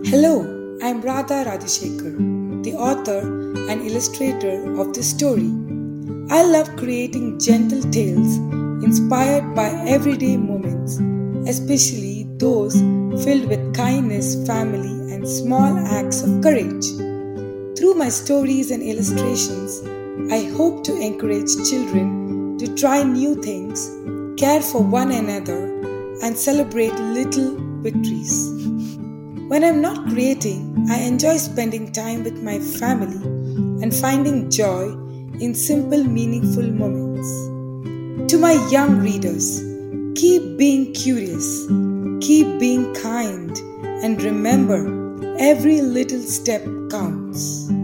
Hello, I'm Radha Radhishekar, the author and illustrator of this story. I love creating gentle tales inspired by everyday moments, especially those filled with kindness, family, and small acts of courage. Through my stories and illustrations, I hope to encourage children to try new things, care for one another, and celebrate little victories. When I'm not creating, I enjoy spending time with my family and finding joy in simple, meaningful moments. To my young readers, keep being curious, keep being kind, and remember every little step counts.